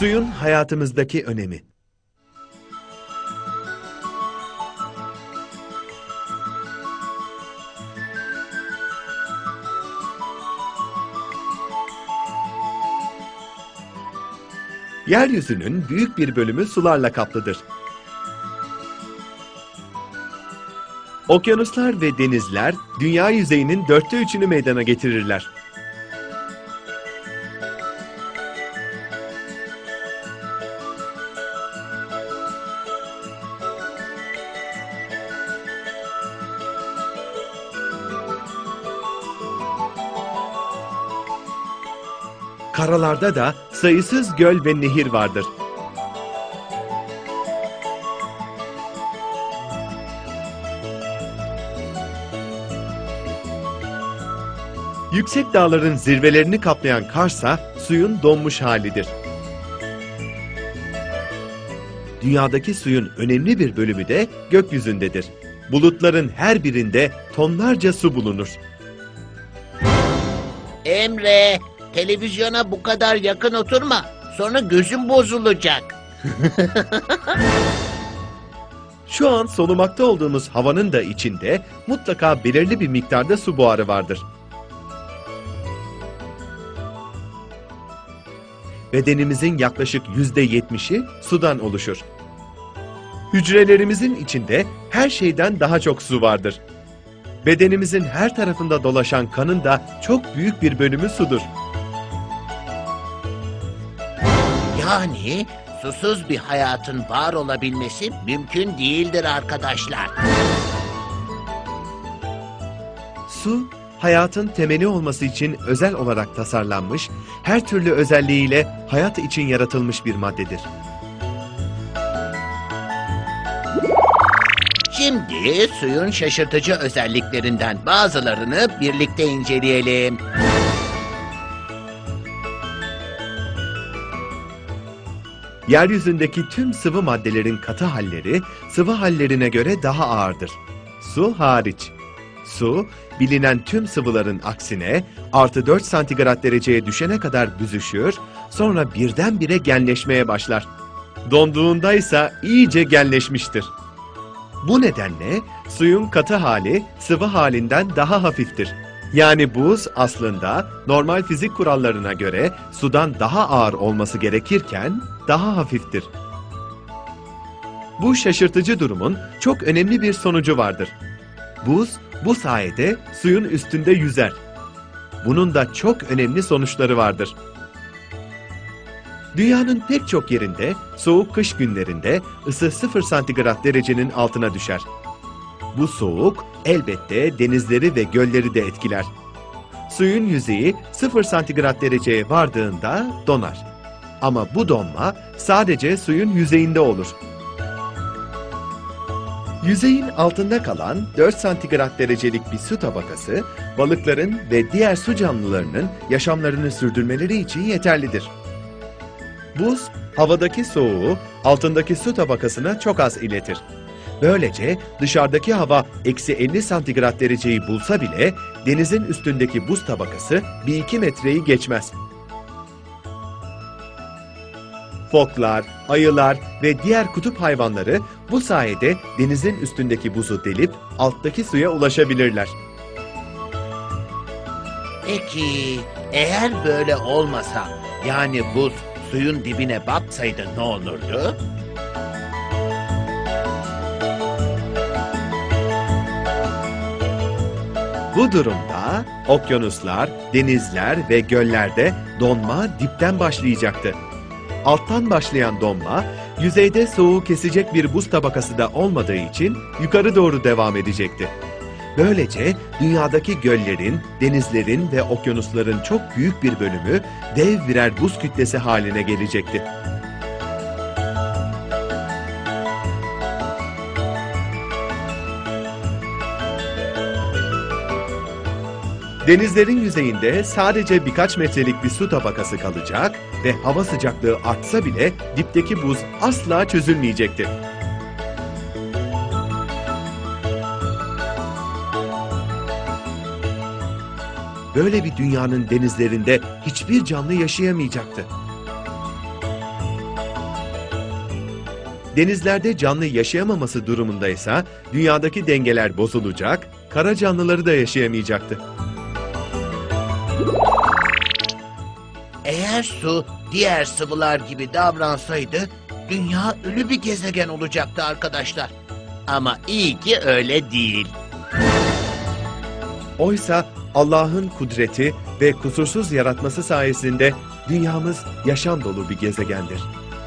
Suyun hayatımızdaki önemi. Yeryüzünün büyük bir bölümü sularla kaplıdır. Okyanuslar ve denizler dünya yüzeyinin 3/4'ünü meydana getirirler. Karalarda da sayısız göl ve nehir vardır. Yüksek dağların zirvelerini kaplayan karsa suyun donmuş halidir. Dünyadaki suyun önemli bir bölümü de gökyüzündedir. Bulutların her birinde tonlarca su bulunur. Emre, televizyona bu kadar yakın oturma. Sonra gözün bozulacak. Şu an solumakta olduğumuz havanın da içinde mutlaka belirli bir miktarda su buharı vardır. Bedenimizin yaklaşık %70'i sudan oluşur. Hücrelerimizin içinde her şeyden daha çok su vardır. Bedenimizin her tarafında dolaşan kanın da çok büyük bir bölümü sudur. Yani susuz bir hayatın var olabilmesi mümkün değildir arkadaşlar. Su, hayatın temeli olması için özel olarak tasarlanmış, her türlü özelliğiyle hayat için yaratılmış bir maddedir. Şimdi suyun şaşırtıcı özelliklerinden bazılarını birlikte inceleyelim. Yeryüzündeki tüm sıvı maddelerin katı halleri sıvı hallerine göre daha ağırdır. Su hariç. Su, bilinen tüm sıvıların aksine +4 santigrat dereceye düşene kadar büzüşür, sonra birdenbire genleşmeye başlar. Donduğunda ise iyice genleşmiştir. Bu nedenle suyun katı hali sıvı halinden daha hafiftir. Yani buz aslında normal fizik kurallarına göre sudan daha ağır olması gerekirken daha hafiftir. Bu şaşırtıcı durumun çok önemli bir sonucu vardır. Buz bu sayede suyun üstünde yüzer. Bunun da çok önemli sonuçları vardır. Dünyanın pek çok yerinde soğuk kış günlerinde ısı 0 santigrat derecenin altına düşer. Bu soğuk elbette denizleri ve gölleri de etkiler. Suyun yüzeyi 0 santigrat dereceye vardığında donar. Ama bu donma sadece suyun yüzeyinde olur. Yüzeyin altında kalan 4 santigrat derecelik bir su tabakası, balıkların ve diğer su canlılarının yaşamlarını sürdürmeleri için yeterlidir. Buz, havadaki soğuğu altındaki su tabakasına çok az iletir. Böylece dışarıdaki hava -50 santigrat dereceyi bulsa bile denizin üstündeki buz tabakası 1-2 metreyi geçmez. Foklar, ayılar ve diğer kutup hayvanları bu sayede denizin üstündeki buzu delip alttaki suya ulaşabilirler. Peki, eğer böyle olmasa, yani buz suyun dibine batsaydı ne olurdu? Bu durumda okyanuslar, denizler ve göllerde donma dipten başlayacaktı. Alttan başlayan donma, yüzeyde soğuğu kesecek bir buz tabakası da olmadığı için yukarı doğru devam edecekti. Böylece dünyadaki göllerin, denizlerin ve okyanusların çok büyük bir bölümü dev birer buz kütlesi haline gelecekti. Denizlerin yüzeyinde sadece birkaç metrelik bir su tabakası kalacak ve hava sıcaklığı artsa bile dipteki buz asla çözülmeyecekti. Böyle bir dünyanın denizlerinde hiçbir canlı yaşayamayacaktı. Denizlerde canlı yaşayamaması durumundaysa dünyadaki dengeler bozulacak, kara canlıları da yaşayamayacaktı. Eğer su diğer sıvılar gibi davransaydı dünya ölü bir gezegen olacaktı arkadaşlar. Ama iyi ki öyle değil. Oysa Allah'ın kudreti ve kusursuz yaratması sayesinde dünyamız yaşam dolu bir gezegendir.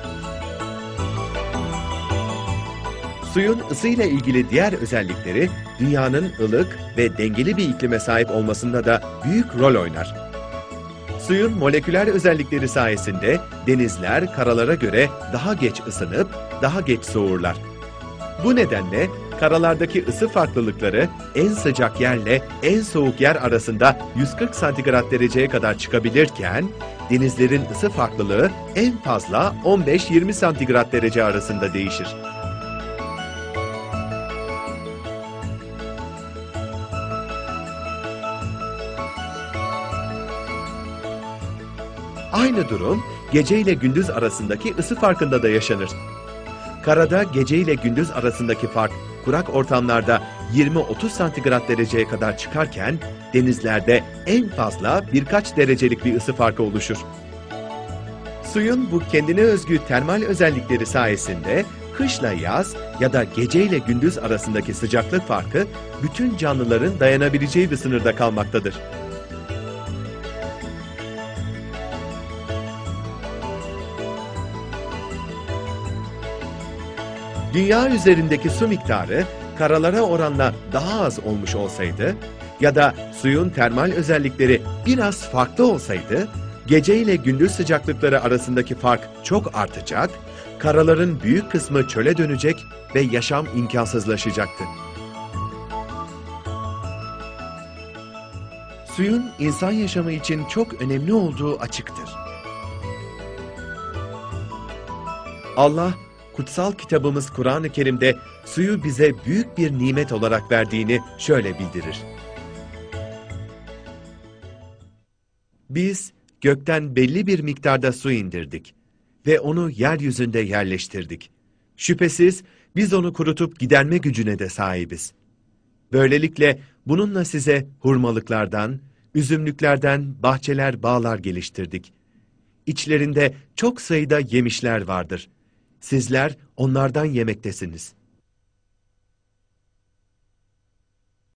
Suyun ısıyla ilgili diğer özellikleri dünyanın ılık ve dengeli bir iklime sahip olmasında da büyük rol oynar. Suyun moleküler özellikleri sayesinde denizler karalara göre daha geç ısınıp daha geç soğurlar. Bu nedenle karalardaki ısı farklılıkları en sıcak yerle en soğuk yer arasında 140 santigrat dereceye kadar çıkabilirken, denizlerin ısı farklılığı en fazla 15-20 santigrat derece arasında değişir. Aynı durum gece ile gündüz arasındaki ısı farkında da yaşanır. Karada gece ile gündüz arasındaki fark kurak ortamlarda 20-30 santigrat dereceye kadar çıkarken denizlerde en fazla birkaç derecelik bir ısı farkı oluşur. Suyun bu kendine özgü termal özellikleri sayesinde kışla yaz ya da gece ile gündüz arasındaki sıcaklık farkı bütün canlıların dayanabileceği bir sınırda kalmaktadır. Dünya üzerindeki su miktarı karalara oranla daha az olmuş olsaydı ya da suyun termal özellikleri biraz farklı olsaydı, gece ile gündüz sıcaklıkları arasındaki fark çok artacak, karaların büyük kısmı çöle dönecek ve yaşam imkansızlaşacaktı. Suyun insan yaşamı için çok önemli olduğu açıktır. Allah, kutsal kitabımız Kur'an-ı Kerim'de suyu bize büyük bir nimet olarak verdiğini şöyle bildirir. Biz gökten belli bir miktarda su indirdik ve onu yeryüzünde yerleştirdik. Şüphesiz biz onu kurutup giderme gücüne de sahibiz. Böylelikle bununla size hurmalıklardan, üzümlüklerden bahçeler, bağlar geliştirdik. İçlerinde çok sayıda yemişler vardır. Sizler onlardan yemektesiniz.